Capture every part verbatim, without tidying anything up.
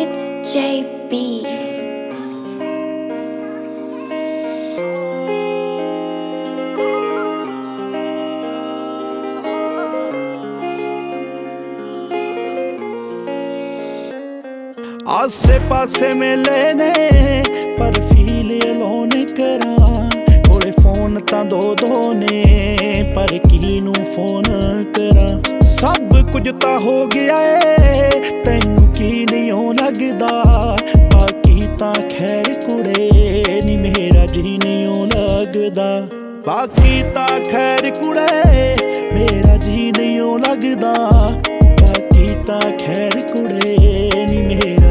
It's J B. आसे पासे मिले ने पर फील अलोन करा कोले फोन तां दो दो ने पर किनू फोन करा सब कुछ तां हो गया है तैनू की नहीं लगदा बाकी तां खैर कुड़े नी मेरा जी नहीं लगदा बाकी तां खैर कुड़े मेरा जी नहीं लगदा बाकी तां खैर कुड़े नी मेरा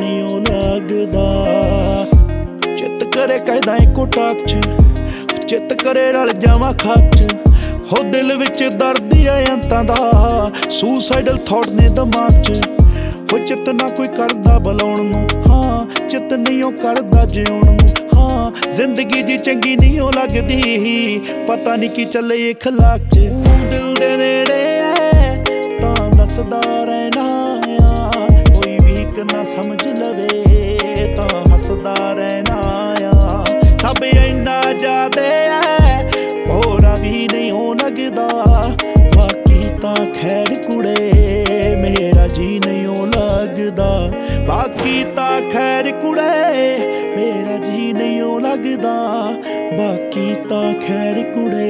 चित करे कहदा इको टाक च चित करे रल जावां खाक च हो दिल विच दर्द है अंतां दा सुसाइडल थॉट ने दिमाग च हो चित ना कोई करदा बुलाउण नूं हाँ चित नहीं ओ करदा जिउण नूं हाँ जिंदगी जी चंगी नहीं ओ लगदी पता नहीं की चले अखलाक च दिल दे नेड़े है तां दसदा रहना आ कोई वीक ना समझ लवे हसदा रहना आ सब इन्ना जादे है भोरा भी नहीं हो लगदा बाकी तां खैर कुड़े मेरा जी नहीं हो लगदा बाकी तां खैर कुड़े मेरा जी नहीं हो लगदा बाकी तां खैर कुड़े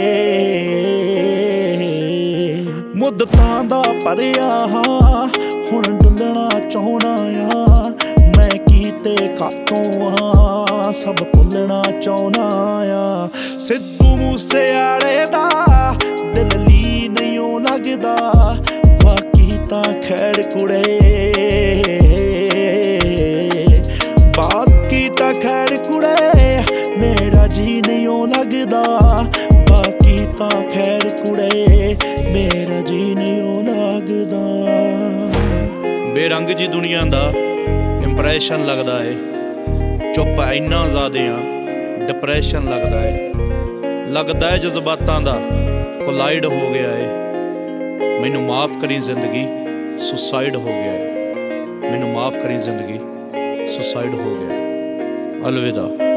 मुद्दतां दा भरिया हुण डुलना चाहना आ ते खातों हाँ सब भुलना चाहना आ सिद्धू मूसेआले दा दिल ली नहीं ओ लगदा बाकी तां खैर कुड़े बाकी तां खैर कुड़े मेरा जी नहीं ओ लगदा बाकी तां खैर कुड़े मेरा जी नहीं ओ लगदा बेरंग जी दुनिया दा इंप्रैशन लगदा है चुप इन्ना ज़्यादा आ डिप्रैशन लगदा है लगदा है जज्बातां दा कोलाइड हो गया है मैनू माफ़ करी जिंदगी सुसाइड हो गया है मैनू माफ़ करी जिंदगी सुसाइड हो गया अलविदा।